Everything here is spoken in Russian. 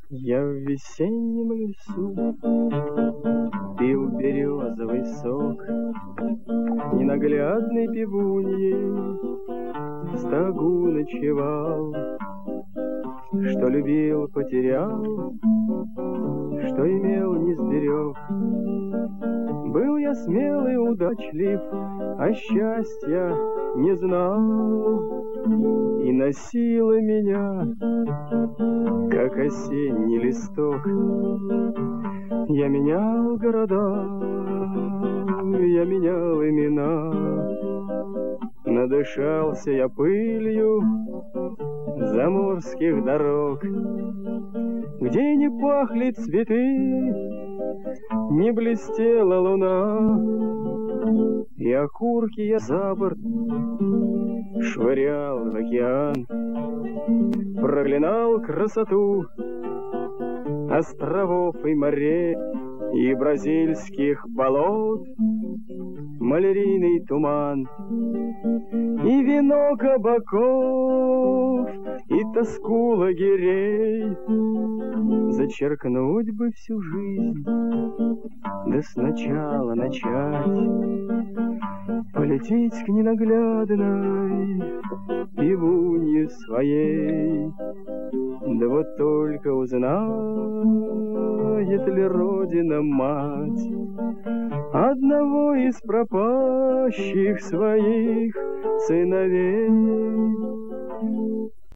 Я в весеннем лесу пил березовый сок, ненаглядной пивуньей в стогу ночевал. Что любил, потерял, что имел, не сберег. Был я смелый, удачлив, а счастья не знал. И носило меня, как осенний листок. Я менял города, я менял имена. Надышался я пылью заморских дорог, где не пахли цветы, не блестела луна. И окурки я за борт швырял в океан, проклинал красоту островов и морей, и бразильских болот малярийный туман, и вино кабаков, и тоску лагерей. Зачеркнуть бы всю жизнь, да сначала начать, полететь к ненаглядной пивунье своей. Да вот только узнает ли Родина мать одного из пропащих своих сыновей.